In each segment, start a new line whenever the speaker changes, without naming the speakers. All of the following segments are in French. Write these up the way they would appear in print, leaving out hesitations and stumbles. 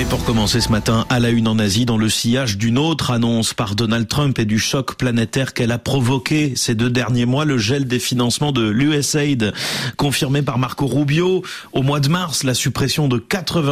Pour commencer ce matin, à la une en Asie, dans le sillage d'une autre annonce par Donald Trump et du choc planétaire qu'elle a provoqué ces 2 derniers mois, le gel des financements de l'USAID, confirmé par Marco Rubio. Au mois de mars, la suppression de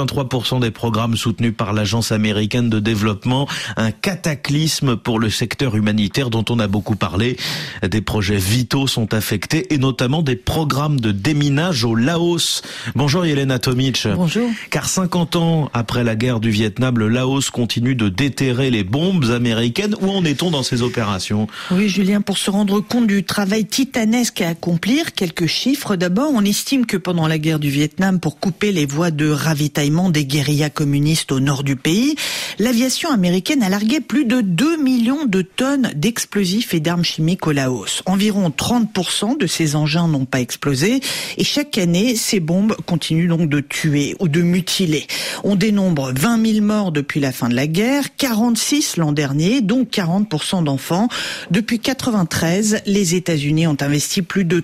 83% des programmes soutenus par l'Agence américaine de développement, un cataclysme pour le secteur humanitaire dont on a beaucoup parlé. Des projets vitaux sont affectés et notamment des programmes de déminage au Laos. Bonjour Yelena Tomic.
Bonjour.
Car 50 ans après la guerre du Vietnam, le Laos continue de déterrer les bombes américaines. Où en est-on dans ces opérations ?
Oui, Julien, pour se rendre compte du travail titanesque à accomplir, quelques chiffres. D'abord, on estime que pendant la guerre du Vietnam, pour couper les voies de ravitaillement des guérillas communistes au nord du pays, l'aviation américaine a largué plus de 2 millions de tonnes d'explosifs et d'armes chimiques au Laos. Environ 30% de ces engins n'ont pas explosé et chaque année, ces bombes continuent donc de tuer ou de mutiler. On dénombre 20 000 morts depuis la fin de la guerre, 46 l'an dernier, dont 40% d'enfants. Depuis 1993, les États-Unis ont investi plus de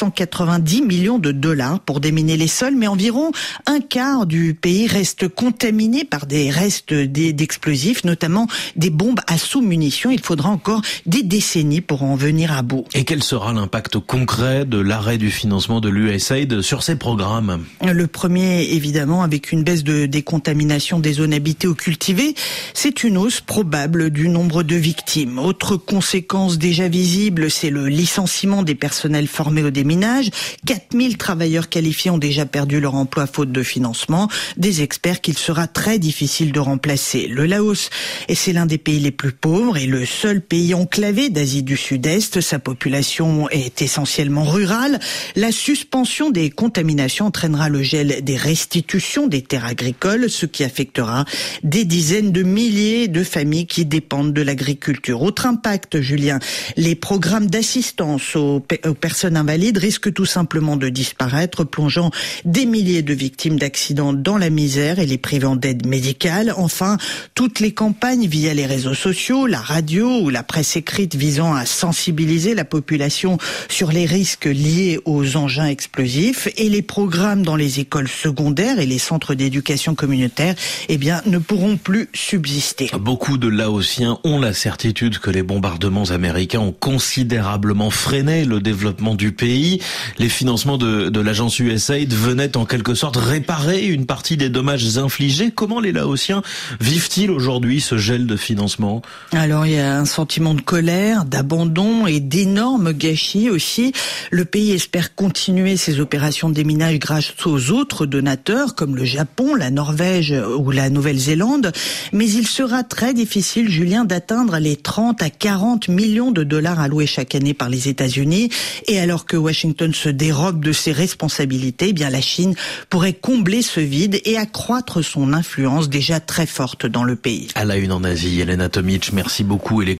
390 millions de dollars pour déminer les sols, mais environ un quart du pays reste contaminé par des restes d'explosifs, notamment des bombes à sous-munitions. Il faudra encore des décennies pour en venir à bout.
Et quel sera l'impact concret de l'arrêt du financement de l'USAID sur ces programmes ?
Le premier, évidemment, avec une baisse de décontamination des zones habitées ou cultivées, c'est une hausse probable du nombre de victimes. Autre conséquence déjà visible, c'est le licenciement des personnels formés au déminage. 4000 travailleurs qualifiés ont déjà perdu leur emploi faute de financement. Des experts qu'il sera très difficile de remplacer. Le Laos, c'est l'un des pays les plus pauvres et le seul pays enclavé d'Asie du Sud-Est. Sa population est essentiellement rurale. La suspension des contaminations entraînera le gel des restitutions des terres agricoles, ce qui affectera des dizaines de milliers de familles qui dépendent de l'agriculture. Autre impact, Julien, les programmes d'assistance aux personnes invalides risquent tout simplement de disparaître, plongeant des milliers de victimes d'accidents dans la misère et les privant d'aide médicale. Enfin, toutes les campagnes via les réseaux sociaux, la radio ou la presse écrite visant à sensibiliser la population sur les risques liés aux engins explosifs et les programmes dans les écoles secondaires et les centres d'éducation communautaire, ne pourront plus subsister.
Beaucoup de Laotiens ont la certitude que les bombardements américains ont considérablement freiné le développement du pays. Les financements de l'agence USAID venaient en quelque sorte réparer une partie des dommages infligés. Comment les Laotiens vivent-ils aujourd'hui ce gel de financement ?
Alors, il y a un sentiment de colère, d'abandon et d'énormes gâchis aussi. Le pays espère continuer ses opérations de déminage grâce aux autres donateurs comme le Japon, la Norvège ou la Nouvelle-Zélande. Mais il sera très difficile, Julien, d'atteindre les 30 à 40 millions de dollars alloués chaque année par les États-Unis. Et alors que Washington se dérobe de ses responsabilités, la Chine pourrait combler ce vide et accroître son influence déjà très forte dans le pays.
À la une en Asie, Yelena Tomic, merci beaucoup. Et les